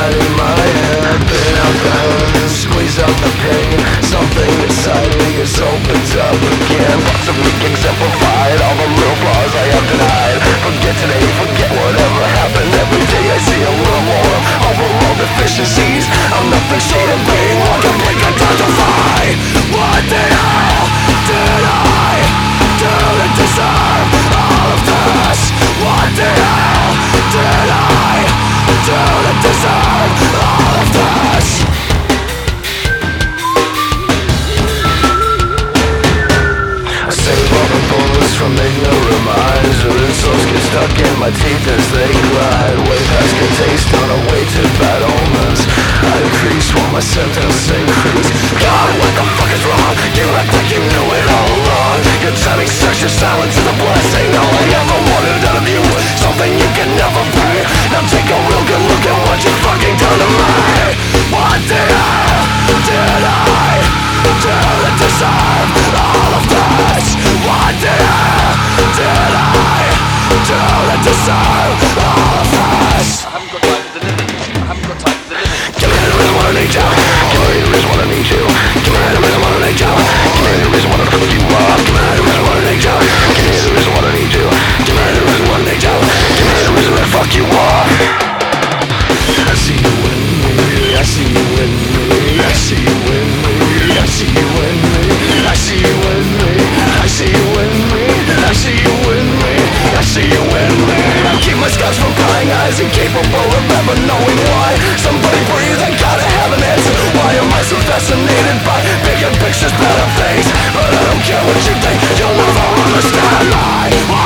inside in my head. Pin out the hurt, squeeze out the pain. Something inside me is opened up again. Possibly exemplified all the little flaws I have denied. Forget today, forget whatever happened. Every day I see a little more overall deficiencies. I'm nothing short of being one complete catastrophe. What the hell did I do to deserve all of this? What the hell did I do to deserve all of this? I save all the bullets from ignorant minds, or insults get stuck in my teeth as they glide. Way past good taste on a way to bad omens. I decrease while my sentence increase. God, what the fuck is wrong? You act like you knew it all along. Your timing sucks, your silence is a blessing. All I ever wanted out of you was something you can never be. Now take a real good look at what you fucking done to me. What the hell did I do to deserve all of this? What the hell did I do to deserve all of this? I haven't got time for the living. I haven't got time for the living. Give me the reason why I need you. Give me the reason why I need you. Give me the reason why I need you. Give me the reason why I fuck you up. Give me the reason why I need you. Give me the reason why I need you. Give me the reason why I need you. Give me the reason why I fuck you up. I see you in me. I see you in me. I see you in me. I see you in me. I see you in me. I see you in me. I see you in me. I see you in me. I keep my scars from prying eyes, incapable of ever knowing why. Somebody breathe, I gotta have an answer. Why am I so fascinated by bigger pictures, better things? But I don't care what you think, you'll never understand.